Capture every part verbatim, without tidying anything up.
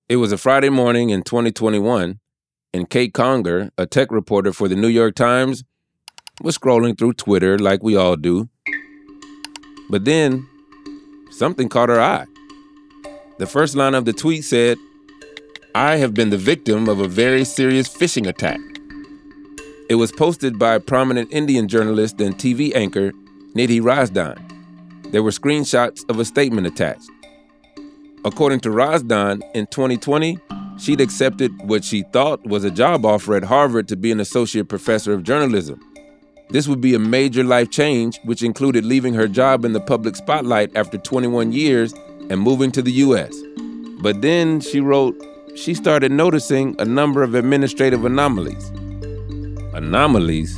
It was a Friday morning in twenty twenty-one, and Kate Conger, a tech reporter for the New York Times, was scrolling through Twitter like we all do. But then, something caught her eye. The first line of the tweet said, "I have been the victim of a very serious phishing attack." It was posted by prominent Indian journalist and T V anchor Nidhi Razdan. There were screenshots of a statement attached. According to Razdan, in twenty twenty, she'd accepted what she thought was a job offer at Harvard to be an associate professor of journalism. This would be a major life change, which included leaving her job in the public spotlight after twenty-one years and moving to the U S. But then, she wrote, she started noticing a number of administrative anomalies. Anomalies?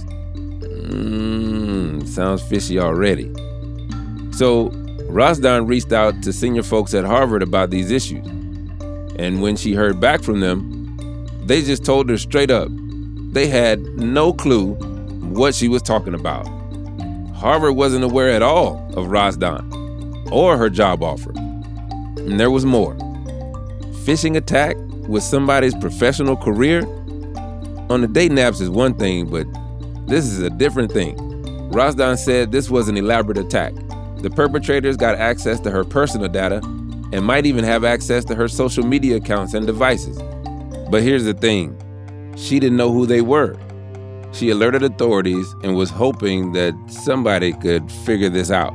Mmm, sounds fishy already. So, Razdan reached out to senior folks at Harvard about these issues. And when she heard back from them, they just told her straight up, they had no clue what she was talking about. Harvard wasn't aware at all of Razdan or her job offer. And there was more. Phishing attack with somebody's professional career? On the dating apps is one thing, but this is a different thing. Razdan said this was an elaborate attack. The perpetrators got access to her personal data and might even have access to her social media accounts and devices. But here's the thing. She didn't know who they were. She alerted authorities and was hoping that somebody could figure this out.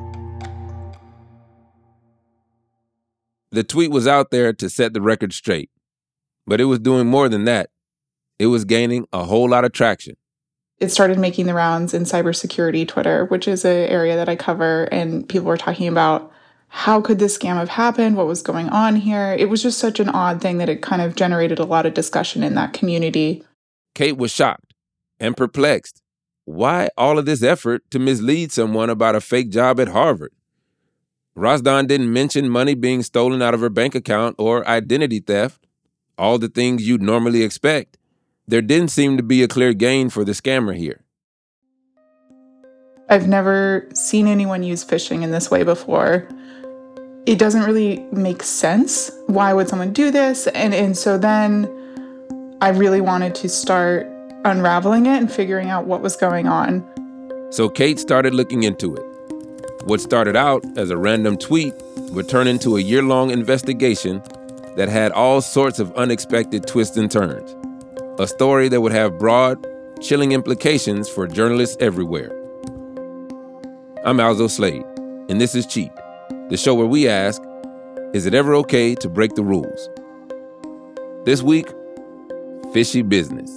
The tweet was out there to set the record straight, but it was doing more than that. It was gaining a whole lot of traction. It started making the rounds in cybersecurity Twitter, which is an area that I cover, and people were talking about how could this scam have happened, what was going on here. It was just such an odd thing that it kind of generated a lot of discussion in that community. Kate was shocked and perplexed. Why all of this effort to mislead someone about a fake job at Harvard? Razdan didn't mention money being stolen out of her bank account or identity theft, all the things you'd normally expect. There didn't seem to be a clear gain for the scammer here. I've never seen anyone use phishing in this way before. It doesn't really make sense. Why would someone do this? And, and so then I really wanted to start unraveling it and figuring out what was going on. So Kate started looking into it. What started out as a random tweet would turn into a year-long investigation that had all sorts of unexpected twists and turns. A story that would have broad, chilling implications for journalists everywhere. I'm Alzo Slade, and this is Cheat, the show where we ask, is it ever okay to break the rules? This week, fishy business.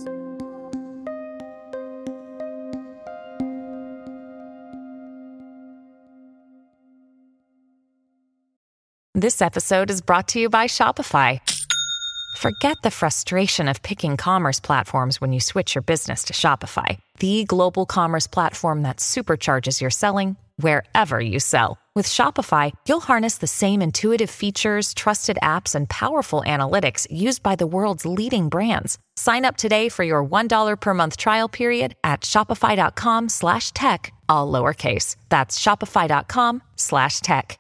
This episode is brought to you by Shopify. Forget the frustration of picking commerce platforms when you switch your business to Shopify, the global commerce platform that supercharges your selling wherever you sell. With Shopify, you'll harness the same intuitive features, trusted apps, and powerful analytics used by the world's leading brands. Sign up today for your one dollar per month trial period at shopify.com slash tech, all lowercase. That's shopify.com slash tech.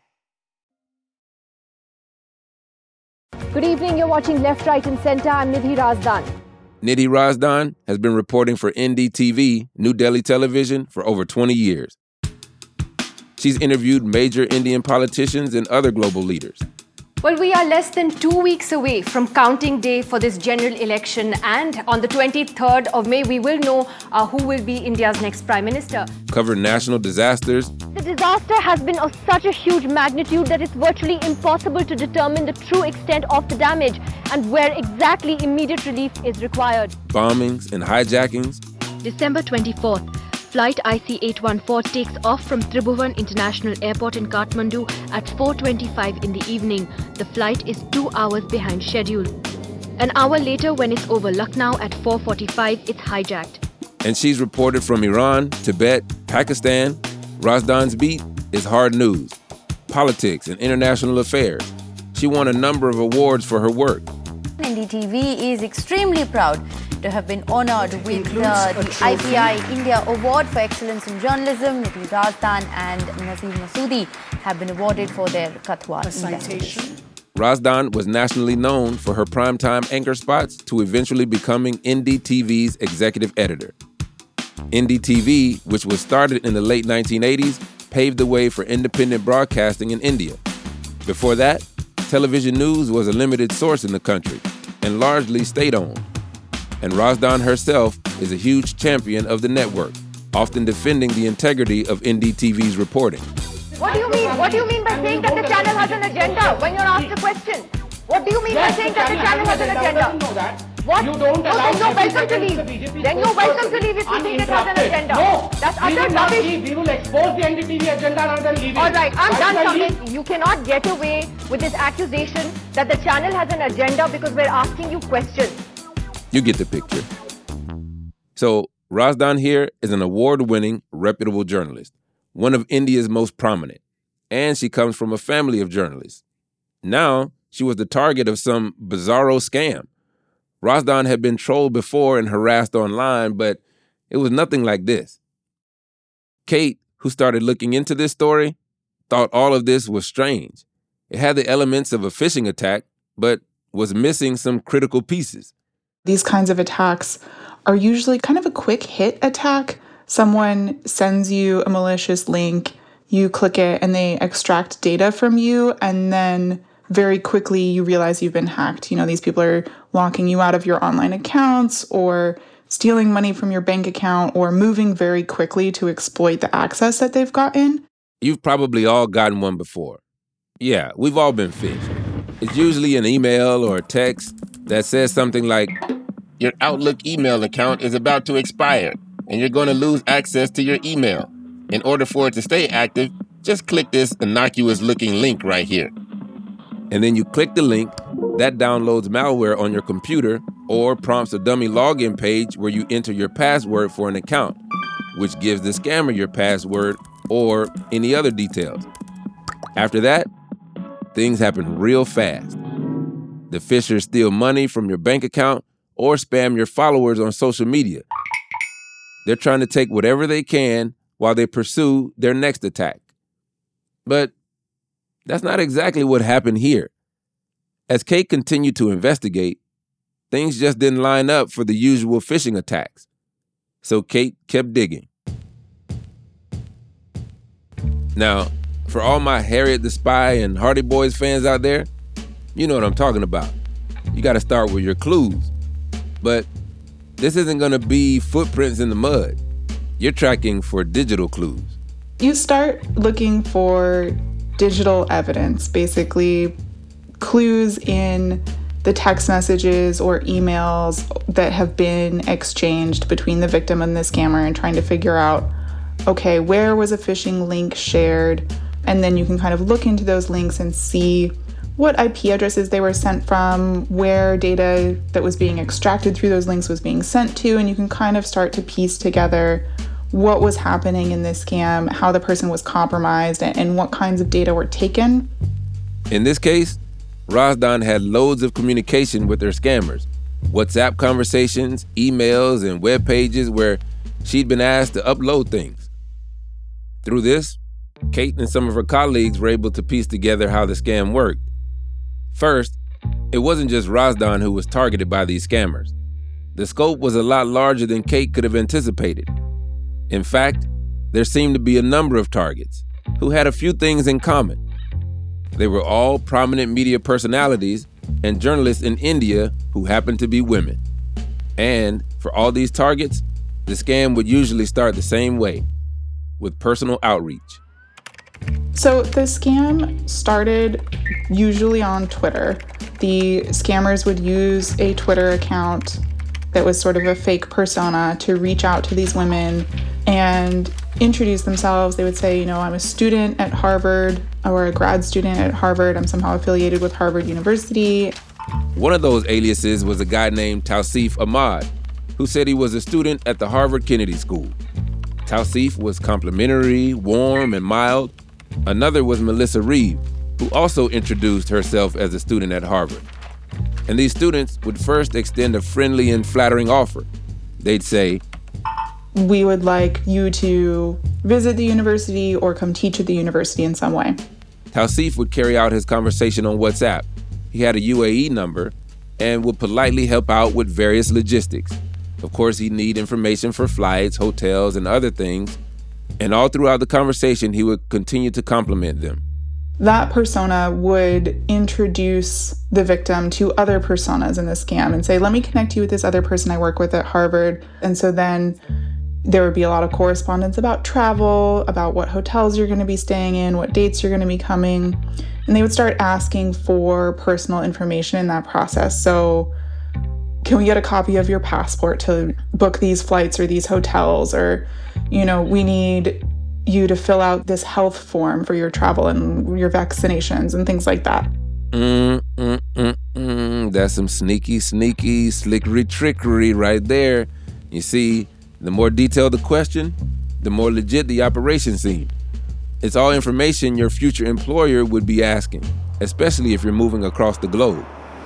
Good evening, you're watching Left, Right and Center. I'm Nidhi Razdan. Nidhi Razdan has been reporting for N D T V, New Delhi Television, for over twenty years. She's interviewed major Indian politicians and other global leaders. Well, we are less than two weeks away from counting day for this general election, and on the twenty-third of May, we will know uh, who will be India's next Prime Minister. Covered national disasters. The disaster has been of such a huge magnitude that it's virtually impossible to determine the true extent of the damage and where exactly immediate relief is required. Bombings and hijackings. December twenty-fourth. Flight I C eight one four takes off from Tribhuvan International Airport in Kathmandu at four twenty-five in the evening. The flight is two hours behind schedule. An hour later, when it's over Lucknow at four forty-five, it's hijacked. And she's reported from Iran, Tibet, Pakistan. Razdan's beat is hard news, politics, and international affairs. She won a number of awards for her work. N D T V is extremely proud to have been honored with uh, the I P I India Award for Excellence in Journalism. Nidhi Razdan and Nazim Masoodi have been awarded for their Kathwa investigation. Razdan was nationally known for her primetime anchor spots to eventually becoming N D T V's executive editor. N D T V, which was started in the late nineteen eighties, paved the way for independent broadcasting in India. Before that, television news was a limited source in the country and largely state-owned. And Razdan herself is a huge champion of the network, often defending the integrity of N D T V's reporting. What do you mean? What do you mean by saying that the channel has an agenda when you're asked a question? What do you mean yes, by saying that the channel has an agenda? Know that. What? You don't oh, allow then you're welcome to the leave. B J P Then you're welcome to leave if you think it has an agenda. No, that's we utter will not rubbish. leave. We will expose the N D T V agenda rather than leave it. All right, I'm Why done, should I leave? Samit. You cannot get away with this accusation that the channel has an agenda because we're asking you questions. You get the picture. So, Razdan here is an award-winning, reputable journalist, one of India's most prominent, and she comes from a family of journalists. Now, she was the target of some bizarro scam. Razdan had been trolled before and harassed online, but it was nothing like this. Kate, who started looking into this story, thought all of this was strange. It had the elements of a phishing attack, but was missing some critical pieces. These kinds of attacks are usually kind of a quick hit attack. Someone sends you a malicious link, you click it, and they extract data from you, and then very quickly you realize you've been hacked. You know, these people are locking you out of your online accounts or stealing money from your bank account or moving very quickly to exploit the access that they've gotten. You've probably all gotten one before. Yeah, we've all been phished. It's usually an email or a text that says something like, your Outlook email account is about to expire and you're going to lose access to your email. In order for it to stay active, just click this innocuous-looking link right here. And then you click the link, that downloads malware on your computer or prompts a dummy login page where you enter your password for an account, which gives the scammer your password or any other details. After that, things happen real fast. The phishers steal money from your bank account or spam your followers on social media. They're trying to take whatever they can while they pursue their next attack. But that's not exactly what happened here. As Kate continued to investigate, things just didn't line up for the usual phishing attacks. So Kate kept digging. Now, for all my Harriet the Spy and Hardy Boys fans out there, you know what I'm talking about. You got to start with your clues. But this isn't going to be footprints in the mud. You're tracking for digital clues. You start looking for digital evidence, basically clues in the text messages or emails that have been exchanged between the victim and the scammer, and trying to figure out, okay, where was a phishing link shared? And then you can kind of look into those links and see what I P addresses they were sent from, where data that was being extracted through those links was being sent to, and you can kind of start to piece together what was happening in this scam, how the person was compromised, and what kinds of data were taken. In this case, Razdan had loads of communication with her scammers, WhatsApp conversations, emails, and web pages where she'd been asked to upload things. Through this, Kate and some of her colleagues were able to piece together how the scam worked. First, it wasn't just Razdan who was targeted by these scammers. The scope was a lot larger than Kate could have anticipated. In fact, there seemed to be a number of targets who had a few things in common. They were all prominent media personalities and journalists in India who happened to be women. And for all these targets, the scam would usually start the same way, with personal outreach. So the scam started usually on Twitter. The scammers would use a Twitter account that was sort of a fake persona to reach out to these women and introduce themselves. They would say, you know, I'm a student at Harvard or a grad student at Harvard. I'm somehow affiliated with Harvard University. One of those aliases was a guy named Tausif Ahmad, who said he was a student at the Harvard Kennedy School. Tausif was complimentary, warm, and mild. Another was Melissa Reeve, who also introduced herself as a student at Harvard. And these students would first extend a friendly and flattering offer. They'd say, we would like you to visit the university or come teach at the university in some way. Tausif would carry out his conversation on WhatsApp, He had a U A E number and would politely help out with various logistics. Of course, he'd need information for flights, hotels, and other things. And all throughout the conversation, he would continue to compliment them. That persona would introduce the victim to other personas in the scam and say, let me connect you with this other person I work with at Harvard. And so then there would be a lot of correspondence about travel, about what hotels you're going to be staying in, what dates you're going to be coming. And they would start asking for personal information in that process. So can we get a copy of your passport to book these flights or these hotels? Or, you know, we need you to fill out this health form for your travel and your vaccinations and things like that. Mm, mm, mm, mm. That's some sneaky, sneaky, slickery trickery right there. You see, the more detailed the question, the more legit the operation seemed. It's all information your future employer would be asking, especially if you're moving across the globe.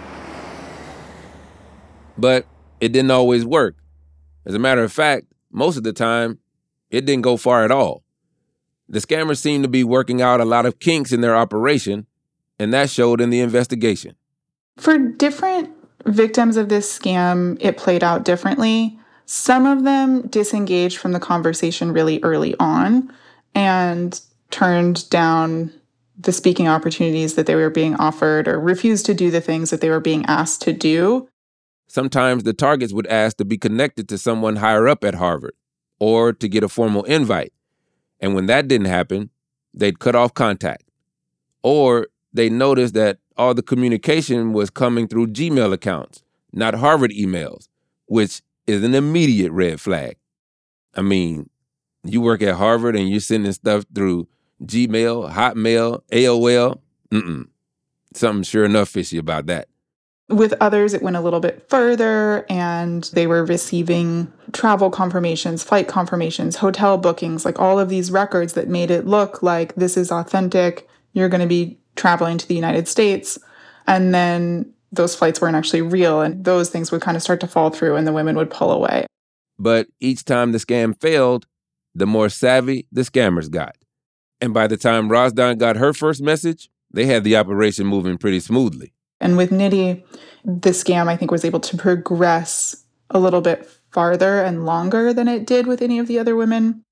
But it didn't always work. As a matter of fact, most of the time, it didn't go far at all. The scammers seemed to be working out a lot of kinks in their operation, and that showed in the investigation. For different victims of this scam, it played out differently. Some of them disengaged from the conversation really early on and turned down the speaking opportunities that they were being offered or refused to do the things that they were being asked to do. Sometimes the targets would ask to be connected to someone higher up at Harvard or to get a formal invite. And when that didn't happen, they'd cut off contact. Or they noticed that all the communication was coming through Gmail accounts, not Harvard emails, which is an immediate red flag. I mean, you work at Harvard and you're sending stuff through Gmail, Hotmail, A O L. Mm-mm. Something sure enough fishy about that. With others, it went a little bit further, and they were receiving travel confirmations, flight confirmations, hotel bookings, like all of these records that made it look like this is authentic. You're going to be traveling to the United States. And then those flights weren't actually real, and those things would kind of start to fall through, and the women would pull away. But each time the scam failed, the more savvy the scammers got. And by the time Razdan got her first message, they had the operation moving pretty smoothly. And with Nidhi, the scam, I think, was able to progress a little bit farther and longer than it did with any of the other women.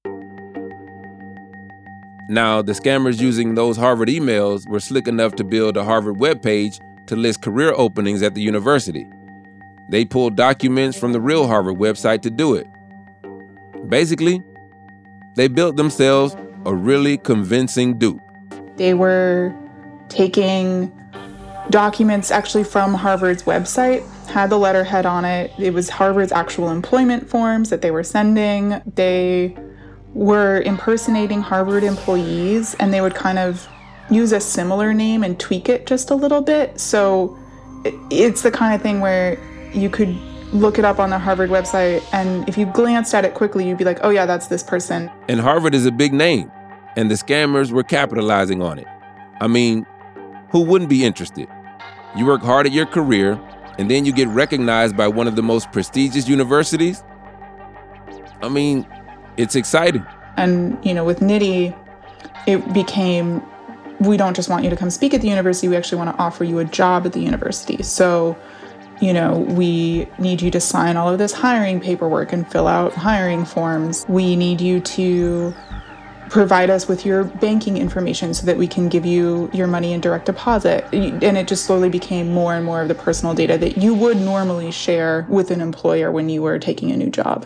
Now, the scammers using those Harvard emails were slick enough to build a Harvard webpage to list career openings at the university. They pulled documents from the real Harvard website to do it. Basically, they built themselves a really convincing dupe. They were taking documents actually from Harvard's website, had the letterhead on it. It was Harvard's actual employment forms that they were sending. They were impersonating Harvard employees, and they would kind of use a similar name and tweak it just a little bit. So it's the kind of thing where you could look it up on the Harvard website, and if you glanced at it quickly, you'd be like, oh yeah, that's this person. And Harvard is a big name, and the scammers were capitalizing on it. I mean, who wouldn't be interested? You work hard at your career, and then you get recognized by one of the most prestigious universities? I mean, it's exciting. And, you know, with Nidhi, it became, we don't just want you to come speak at the university, we actually want to offer you a job at the university. So, you know, we need you to sign all of this hiring paperwork and fill out hiring forms. We need you to provide us with your banking information so that we can give you your money in direct deposit. And it just slowly became more and more of the personal data that you would normally share with an employer when you were taking a new job.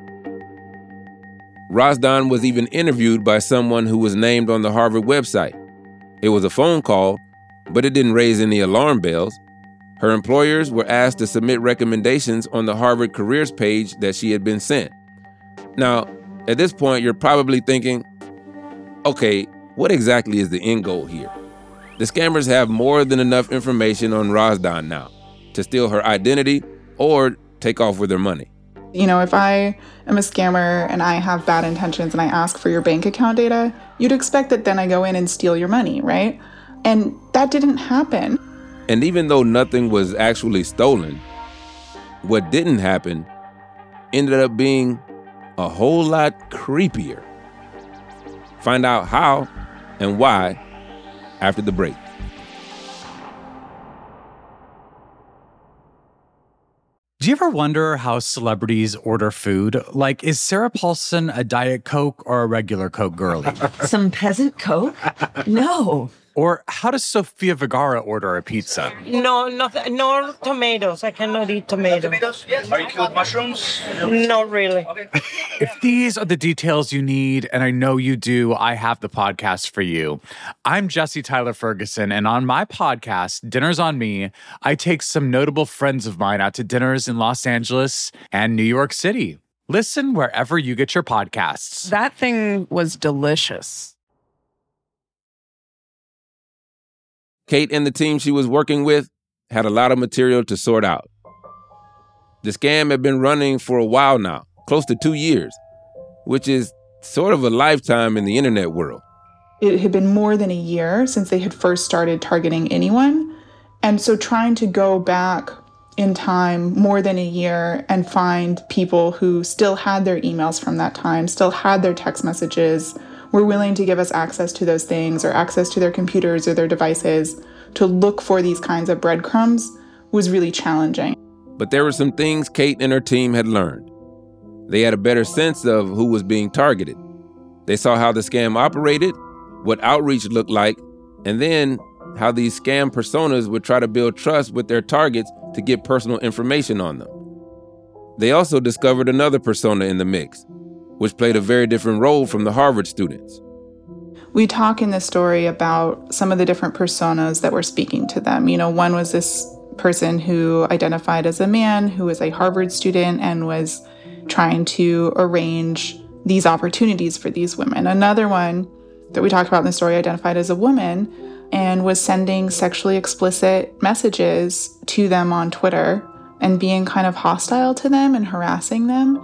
Razdan was even interviewed by someone who was named on the Harvard website. It was a phone call, but it didn't raise any alarm bells. Her employers were asked to submit recommendations on the Harvard careers page that she had been sent. Now, at this point, you're probably thinking, okay, what exactly is the end goal here? The scammers have more than enough information on Razdan now to steal her identity or take off with her money. You know, if I am a scammer and I have bad intentions and I ask for your bank account data, you'd expect that then I go in and steal your money, right? And that didn't happen. And even though nothing was actually stolen, what didn't happen ended up being a whole lot creepier. Find out how and why after the break. Do you ever wonder how celebrities order food? Like, is Sarah Paulson a Diet Coke or a regular Coke girlie? Some peasant Coke? No. Or how does Sofia Vergara order a pizza? No, no, no tomatoes. I cannot eat tomatoes. Tomatoes? Yes. Are you cool with mushrooms? Not really. Okay. If these are the details you need, and I know you do, I have the podcast for you. I'm Jesse Tyler Ferguson, and on my podcast, Dinners on Me, I take some notable friends of mine out to dinners in Los Angeles and New York City. Listen wherever you get your podcasts. That thing was delicious. Kate and the team she was working with had a lot of material to sort out. The scam had been running for a while now, close to two years, which is sort of a lifetime in the internet world. It had been more than a year since they had first started targeting anyone. And so trying to go back in time more than a year and find people who still had their emails from that time, still had their text messages, were willing to give us access to those things or access to their computers or their devices to look for these kinds of breadcrumbs was really challenging. But there were some things Kate and her team had learned. They had a better sense of who was being targeted. They saw how the scam operated, what outreach looked like, and then how these scam personas would try to build trust with their targets to get personal information on them. They also discovered another persona in the mix, which played a very different role from the Harvard students. We talk in this story about some of the different personas that were speaking to them. You know, one was this person who identified as a man who was a Harvard student and was trying to arrange these opportunities for these women. Another one that we talked about in the story identified as a woman and was sending sexually explicit messages to them on Twitter and being kind of hostile to them and harassing them.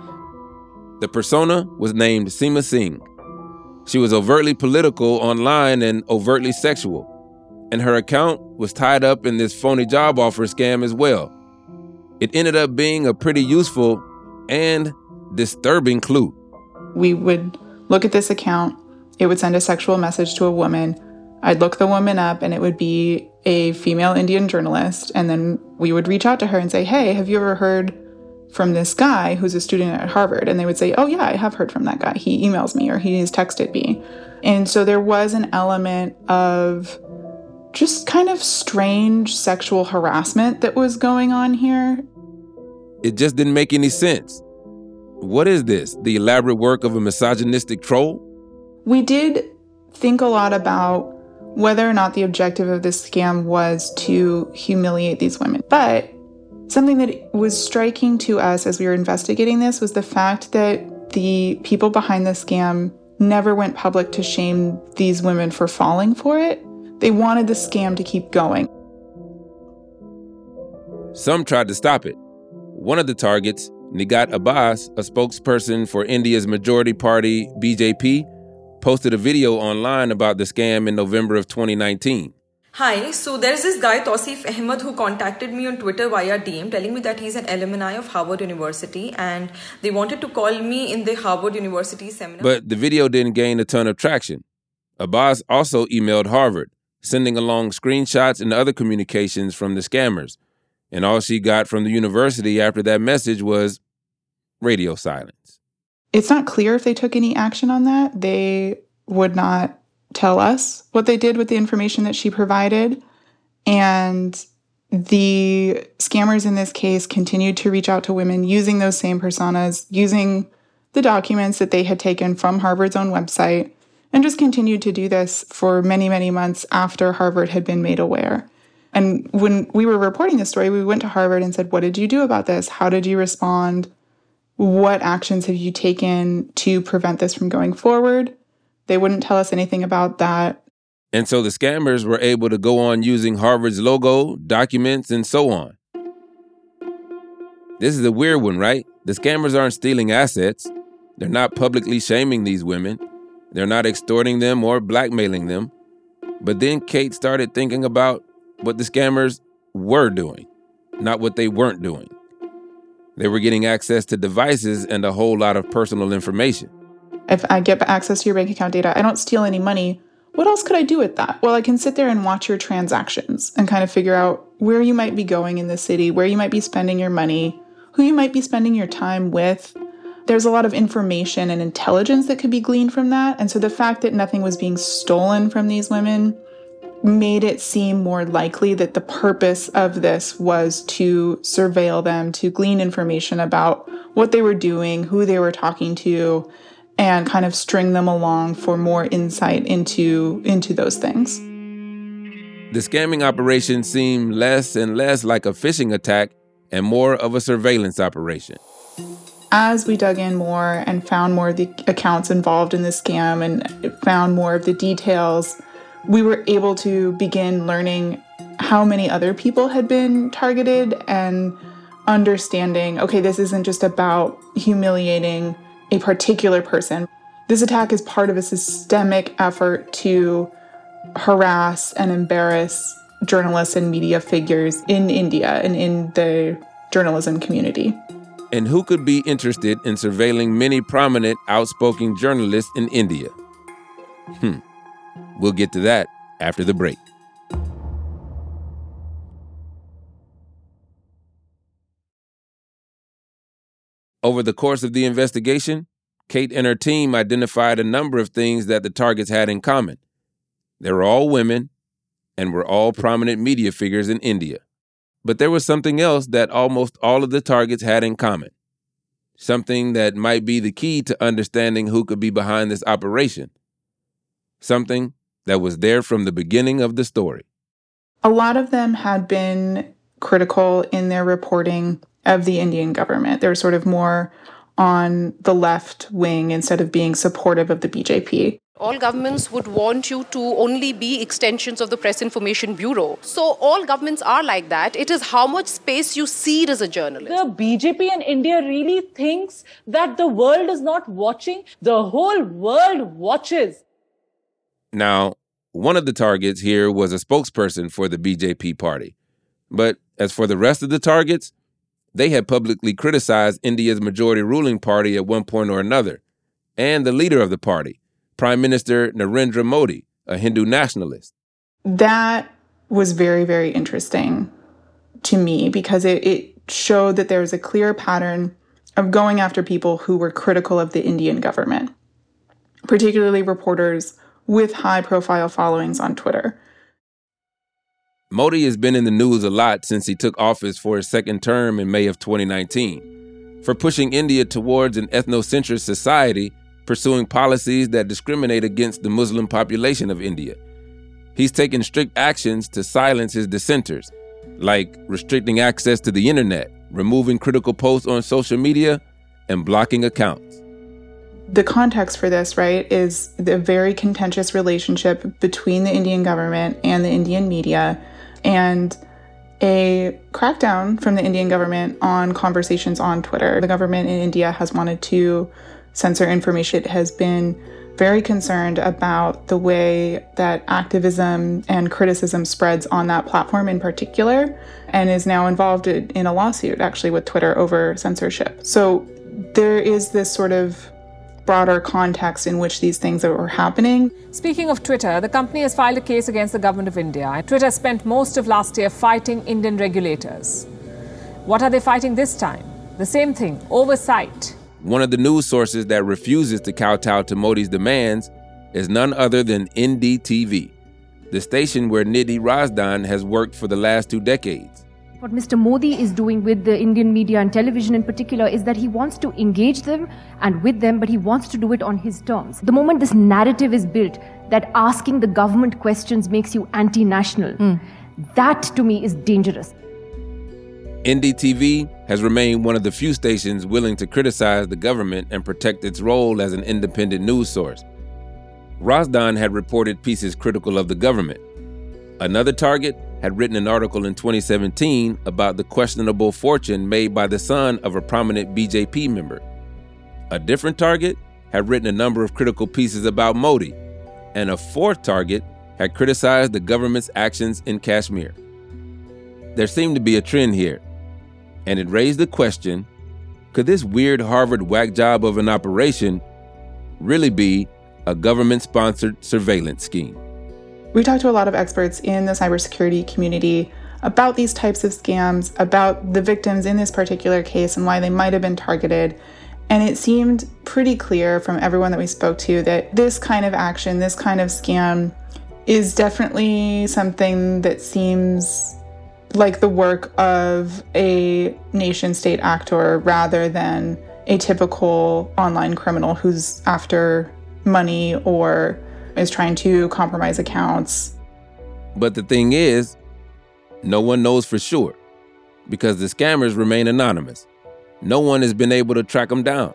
The persona was named Seema Singh. She was overtly political online and overtly sexual, and her account was tied up in this phony job offer scam as well. It ended up being a pretty useful and disturbing clue. We would look at this account, it would send a sexual message to a woman, I'd look the woman up and it would be a female Indian journalist, and then we would reach out to her and say, hey, have you ever heard from this guy who's a student at Harvard? And they would say, oh yeah, I have heard from that guy. He emails me or he has texted me. And so there was an element of just kind of strange sexual harassment that was going on here. It just didn't make any sense. What is this? The elaborate work of a misogynistic troll? We did think a lot about whether or not the objective of this scam was to humiliate these women. But something that was striking to us as we were investigating this was the fact that the people behind the scam never went public to shame these women for falling for it. They wanted the scam to keep going. Some tried to stop it. One of the targets, Nigat Abbas, a spokesperson for India's majority party, B J P, posted a video online about the scam in November of twenty nineteen. Hi, so there's this guy, Tausif Ahmed, who contacted me on Twitter via D M telling me that he's an alumni of Harvard University and they wanted to call me in the Harvard University seminar. But the video didn't gain a ton of traction. Abbas also emailed Harvard, sending along screenshots and other communications from the scammers. And all she got from the university after that message was radio silence. It's not clear if they took any action on that. They would not tell us what they did with the information that she provided. And the scammers in this case continued to reach out to women using those same personas, using the documents that they had taken from Harvard's own website, and just continued to do this for many, many months after Harvard had been made aware. And when we were reporting this story, we went to Harvard and said, what did you do about this? How did you respond? What actions have you taken to prevent this from going forward? They wouldn't tell us anything about that. And so the scammers were able to go on using Harvard's logo, documents, and so on. This is a weird one, right? The scammers aren't stealing assets. They're not publicly shaming these women. They're not extorting them or blackmailing them. But then Kate started thinking about what the scammers were doing, not what they weren't doing. They were getting access to devices and a whole lot of personal information. If I get access to your bank account data, I don't steal any money. What else could I do with that? Well, I can sit there and watch your transactions and kind of figure out where you might be going in the city, where you might be spending your money, who you might be spending your time with. There's a lot of information and intelligence that could be gleaned from that. And so the fact that nothing was being stolen from these women made it seem more likely that the purpose of this was to surveil them, to glean information about what they were doing, who they were talking to, and kind of string them along for more insight into, into those things. The scamming operation seemed less and less like a phishing attack and more of a surveillance operation. As we dug in more and found more of the accounts involved in the scam and found more of the details, we were able to begin learning how many other people had been targeted and understanding, okay, this isn't just about humiliating a particular person. This attack is part of a systemic effort to harass and embarrass journalists and media figures in India and in the journalism community. And who could be interested in surveilling many prominent, outspoken journalists in India? Hmm. We'll get to that after the break. Over the course of the investigation, Kate and her team identified a number of things that the targets had in common. They were all women and were all prominent media figures in India. But there was something else that almost all of the targets had in common. Something that might be the key to understanding who could be behind this operation. Something that was there from the beginning of the story. A lot of them had been critical in their reporting of the Indian government. They were sort of more on the left wing instead of being supportive of the B J P. All governments would want you to only be extensions of the Press Information Bureau. So all governments are like that. It is how much space you cede as a journalist. The B J P in India really thinks that the world is not watching. The whole world watches. Now, one of the targets here was a spokesperson for the B J P party. But as for the rest of the targets, they had publicly criticized India's majority ruling party at one point or another, and the leader of the party, Prime Minister Narendra Modi, a Hindu nationalist. That was very, very interesting to me because it, it showed that there was a clear pattern of going after people who were critical of the Indian government, particularly reporters with high-profile followings on Twitter. Modi has been in the news a lot since he took office for his second term in May of twenty nineteen, for pushing India towards an ethnocentric society, pursuing policies that discriminate against the Muslim population of India. He's taken strict actions to silence his dissenters, like restricting access to the internet, removing critical posts on social media, and blocking accounts. The context for this, right, is the very contentious relationship between the Indian government and the Indian media, and a crackdown from the Indian government on conversations on Twitter. The government in India has wanted to censor information. It has been very concerned about the way that activism and criticism spreads on that platform in particular, and is now involved in a lawsuit actually with Twitter over censorship. So there is this sort of broader context in which these things were happening. Speaking of Twitter, the company has filed a case against the government of India. Twitter spent most of last year fighting Indian regulators. What are they fighting this time? The same thing, oversight. One of the news sources that refuses to kowtow to Modi's demands is none other than N D T V, the station where Nidhi Razdan has worked for the last two decades. What Mister Modi is doing with the Indian media and television in particular is that he wants to engage them and with them, but he wants to do it on his terms. The moment this narrative is built that asking the government questions makes you anti-national, mm. that to me is dangerous. N D T V has remained one of the few stations willing to criticize the government and protect its role as an independent news source. Razdan had reported pieces critical of the government. Another target had written an article in twenty seventeen about the questionable fortune made by the son of a prominent B J P member. A different target had written a number of critical pieces about Modi, and a fourth target had criticized the government's actions in Kashmir. There seemed to be a trend here, and it raised the question, could this weird Harvard whack job of an operation really be a government-sponsored surveillance scheme? We talked to a lot of experts in the cybersecurity community about these types of scams, about the victims in this particular case and why they might have been targeted. And it seemed pretty clear from everyone that we spoke to that this kind of action, this kind of scam, is definitely something that seems like the work of a nation-state actor rather than a typical online criminal who's after money or is trying to compromise accounts. But the thing is, no one knows for sure because the scammers remain anonymous. No one has been able to track them down.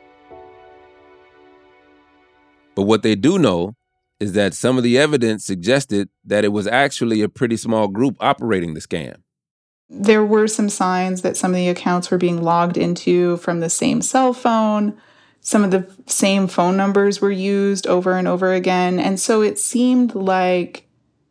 But what they do know is that some of the evidence suggested that it was actually a pretty small group operating the scam. There were some signs that some of the accounts were being logged into from the same cell phone. Some of the same phone numbers were used over and over again. And so it seemed like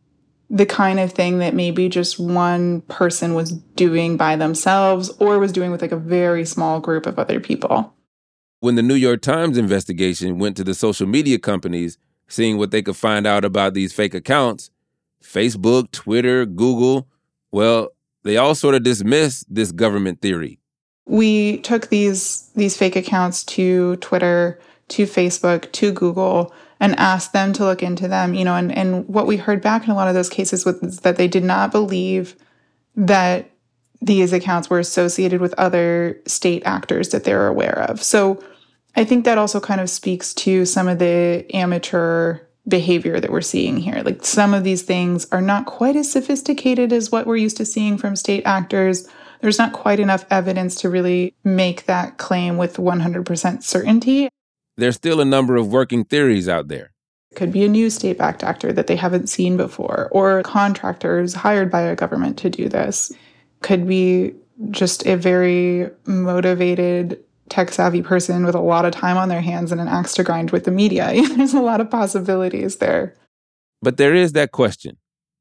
the kind of thing that maybe just one person was doing by themselves or was doing with like a very small group of other people. When the New York Times investigation went to the social media companies, seeing what they could find out about these fake accounts, Facebook, Twitter, Google, well, they all sort of dismissed this government theory. We took these these fake accounts to Twitter, to Facebook, to Google, and asked them to look into them, you know, and, and what we heard back in a lot of those cases was that they did not believe that these accounts were associated with other state actors that they're aware of. So I think that also kind of speaks to some of the amateur behavior that we're seeing here. Like some of these things are not quite as sophisticated as what we're used to seeing from state actors. There's not quite enough evidence to really make that claim with one hundred percent certainty. There's still a number of working theories out there. It could be a new state-backed actor that they haven't seen before, or contractors hired by a government to do this. Could be just a very motivated, tech-savvy person with a lot of time on their hands and an axe to grind with the media. There's a lot of possibilities there. But there is that question.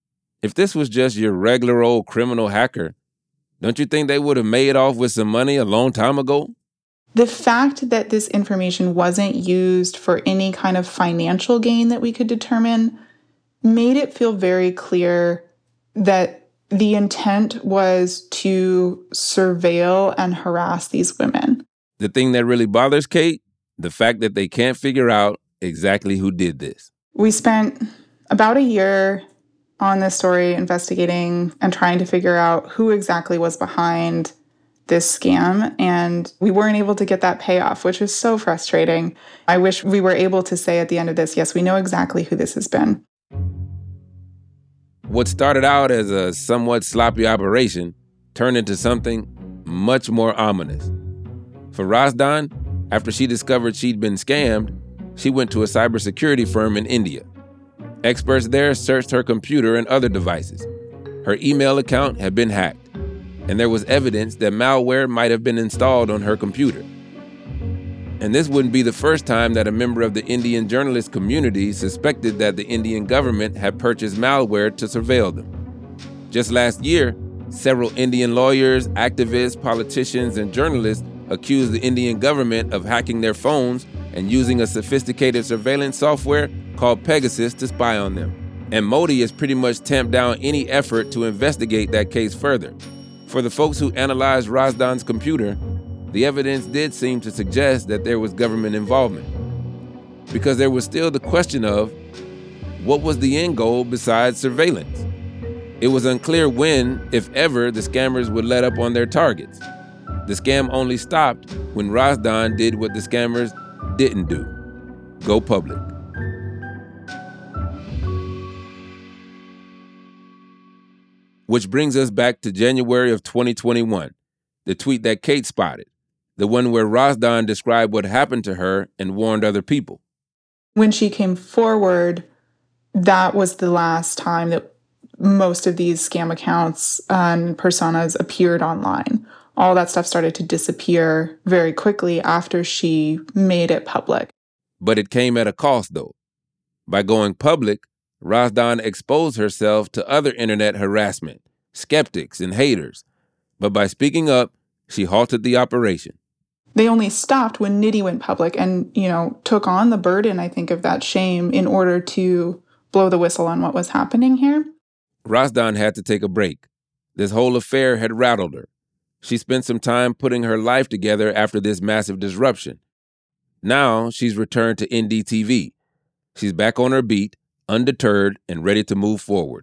If this was just your regular old criminal hacker, don't you think they would have made off with some money a long time ago? The fact that this information wasn't used for any kind of financial gain that we could determine made it feel very clear that the intent was to surveil and harass these women. The thing that really bothers Kate, the fact that they can't figure out exactly who did this. We spent about a year on this story investigating and trying to figure out who exactly was behind this scam, and we weren't able to get that payoff, which is so frustrating. I wish we were able to say at the end of this, yes, we know exactly who this has been. What started out as a somewhat sloppy operation turned into something much more ominous. For Razdan, after she discovered she'd been scammed, she went to a cybersecurity firm in India. Experts there searched her computer and other devices. Her email account had been hacked, and there was evidence that malware might have been installed on her computer. And this wouldn't be the first time that a member of the Indian journalist community suspected that the Indian government had purchased malware to surveil them. Just last year, several Indian lawyers, activists, politicians, and journalists accused the Indian government of hacking their phones and using a sophisticated surveillance software called Pegasus to spy on them. And Modi has pretty much tamped down any effort to investigate that case further. For the folks who analyzed Razdan's computer, the evidence did seem to suggest that there was government involvement. Because there was still the question of, what was the end goal besides surveillance? It was unclear when, if ever, the scammers would let up on their targets. The scam only stopped when Razdan did what the scammers didn't do: go public. Which brings us back to January of twenty twenty-one, the tweet that Kate spotted, the one where Razdan described what happened to her and warned other people. When she came forward, that was the last time that most of these scam accounts and personas appeared online. All that stuff started to disappear very quickly after she made it public. But it came at a cost, though. By going public, Razdan exposed herself to other internet harassment, skeptics, and haters. But by speaking up, she halted the operation. They only stopped when Nidhi went public and, you know, took on the burden, I think, of that shame in order to blow the whistle on what was happening here. Razdan had to take a break. This whole affair had rattled her. She spent some time putting her life together after this massive disruption. Now she's returned to N D T V. She's back on her beat, undeterred, and ready to move forward.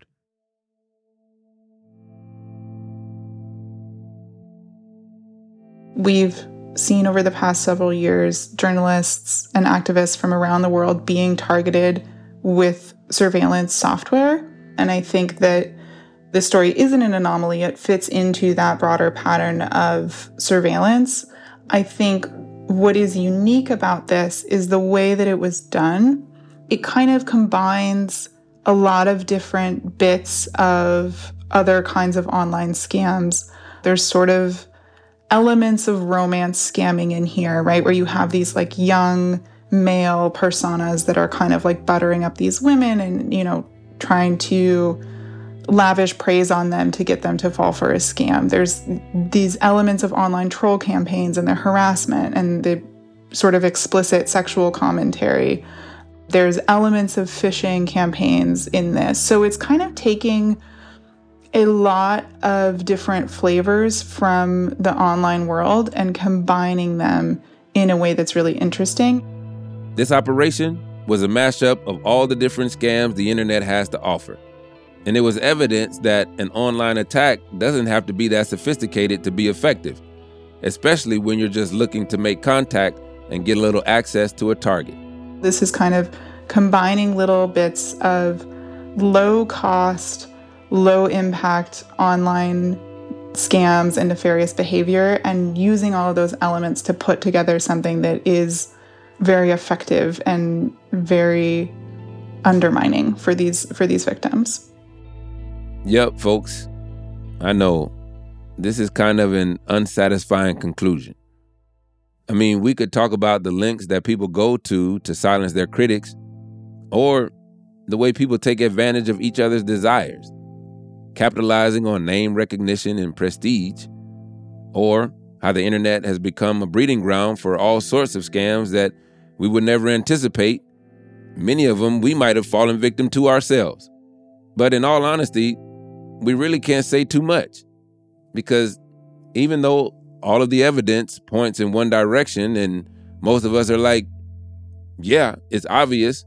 We've seen over the past several years journalists and activists from around the world being targeted with surveillance software. And I think that this story isn't an anomaly. It fits into that broader pattern of surveillance. I think what is unique about this is the way that it was done. It kind of combines a lot of different bits of other kinds of online scams. There's sort of elements of romance scamming in here, right? Where you have these like young male personas that are kind of like buttering up these women and, you know, trying to lavish praise on them to get them to fall for a scam. There's these elements of online troll campaigns and the harassment and the sort of explicit sexual commentary. There's elements of phishing campaigns in this. So it's kind of taking a lot of different flavors from the online world and combining them in a way that's really interesting. This operation was a mashup of all the different scams the internet has to offer. And it was evidence that an online attack doesn't have to be that sophisticated to be effective, especially when you're just looking to make contact and get a little access to a target. This is kind of combining little bits of low-cost, low-impact online scams and nefarious behavior and using all of those elements to put together something that is very effective and very undermining for these for these victims. Yep, folks. I know this is kind of an unsatisfying conclusion. I mean, we could talk about the lengths that people go to to silence their critics, or the way people take advantage of each other's desires, capitalizing on name recognition and prestige, or how the internet has become a breeding ground for all sorts of scams that we would never anticipate. Many of them we might have fallen victim to ourselves. But in all honesty, we really can't say too much, because even though all of the evidence points in one direction and most of us are like, yeah, it's obvious,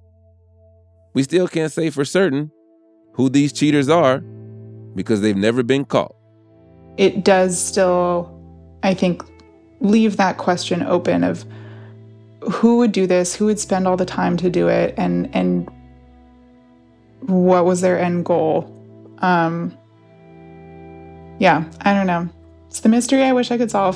we still can't say for certain who these cheaters are because they've never been caught. It does still, I think, leave that question open of who would do this, who would spend all the time to do it, and and what was their end goal. Um, yeah, I don't know. It's the mystery I wish I could solve.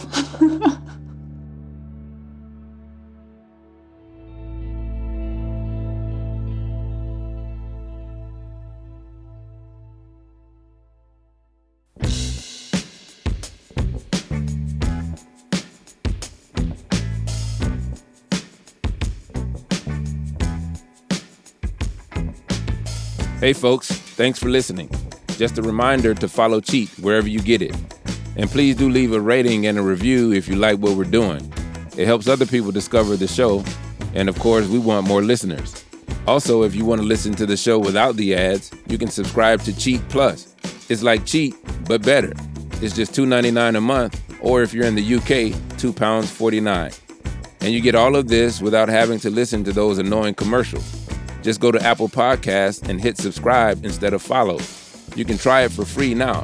Hey folks, thanks for listening. Just a reminder to follow Cheat wherever you get it. And please do leave a rating and a review if you like what we're doing. It helps other people discover the show. And of course, we want more listeners. Also, if you want to listen to the show without the ads, you can subscribe to Cheat Plus. It's like Cheat, but better. It's just two dollars and ninety-nine cents a month, or if you're in the U K, two pounds and forty-nine cents. And you get all of this without having to listen to those annoying commercials. Just go to Apple Podcasts and hit subscribe instead of follow. You can try it for free now.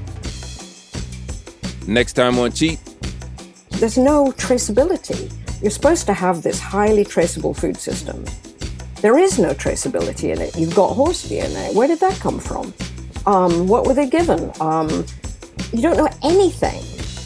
Next time on Cheat. There's no traceability. You're supposed to have this highly traceable food system. There is no traceability in it. You've got horse D N A. Where did that come from? Um, what were they given? Um, you don't know anything.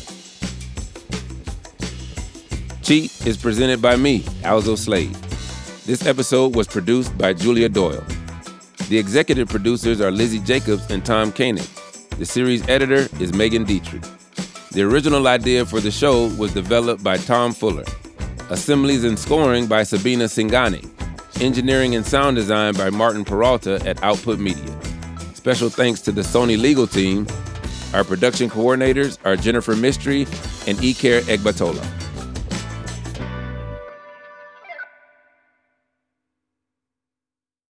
Cheat is presented by me, Alzo Slade. This episode was produced by Julia Doyle. The executive producers are Lizzie Jacobs and Tom Koenig. The series editor is Megan Dietrich. The original idea for the show was developed by Tom Fuller. Assemblies and scoring by Sabina Singani. Engineering and sound design by Martin Peralta at Output Media. Special thanks to the Sony legal team. Our production coordinators are Jennifer Mistry and Iker Egbatola.